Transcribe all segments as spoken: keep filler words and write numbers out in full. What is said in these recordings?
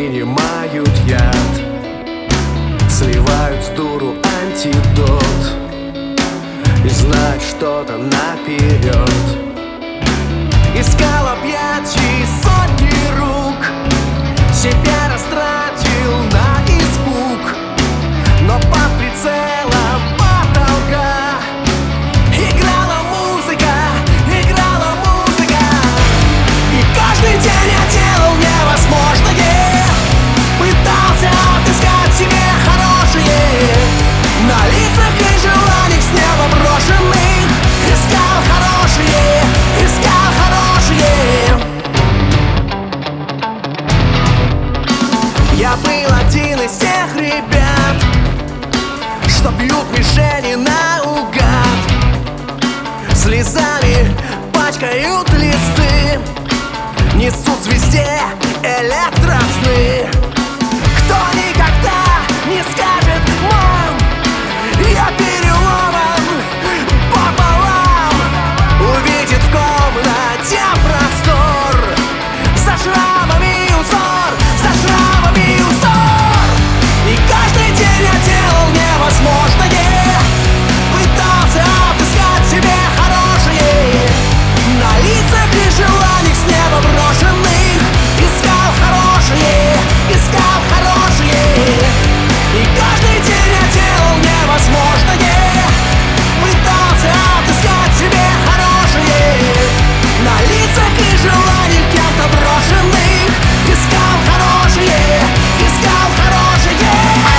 принимают яд, сливают с дуру антидот и знать что-то наперед. Искал объятий сотни рук, себя растратил на испуг, но под прицелом потолка играла музыка, играла музыка. И каждый день я делал невозможное, пытался отыскать себе хорошее на лицах и желаниях с неба брошенных. Искал хорошее, искал хорошее. Я был один из тех ребят, что бьют мишени наугад, слезами пачкают листы, несут звезде электросны. Кто никогда не скажет: мам, я переломан пополам, увидит в комнате простор, за шрамами узор, за шрамами узор. И каждый день я делал невозможное, пытался отыскать себе хорошее на лицах и желаниях с неба брошенных. Искал хорошее, искал хорошее. И каждый день я делал невозможное, пытался отыскать себе хорошее на лицах и желаниях кем-то брошенных. Искал хорошее, искал хорошее.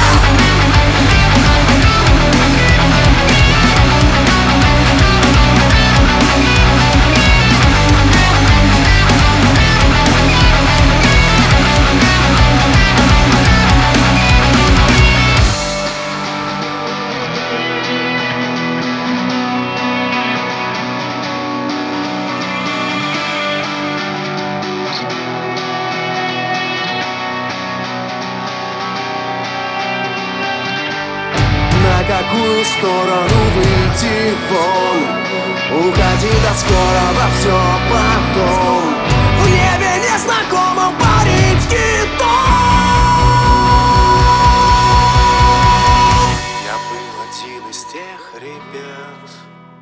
На какую сторону выйти вон? Уходи до скорого, все потом. В небе незнакомом парит китом. Я был один из тех ребят,